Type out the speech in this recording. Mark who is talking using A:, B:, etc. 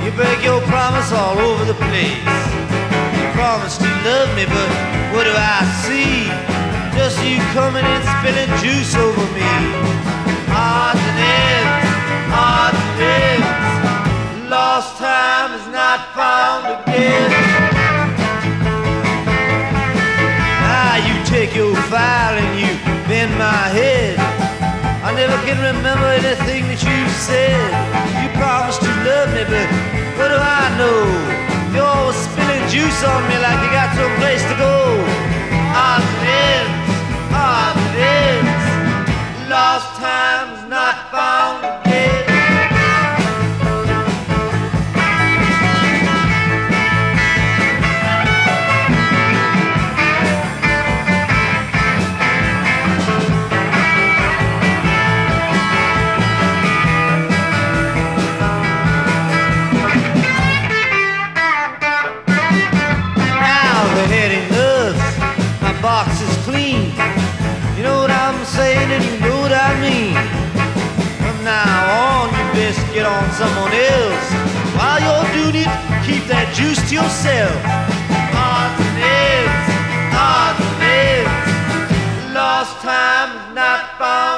A: You break your promise all over the place. You promised to love me, but what do I see? Just you coming and spilling juice over me. Odds and ends, odds and ends. Lost time is not found again. Now you take your file and you bend my head. I never can remember anything that you said. You promised to love me, but what do I know? You're always spilling juice on me like you got some place to go. Odds and ends, odds and ends. Lost time's not found again. Box is clean. You know what I'm saying and you know what I mean. From now on you best get on someone else. While you're doing it, keep that juice to yourself. Odds and ends, odds and ends. Lost time is not found.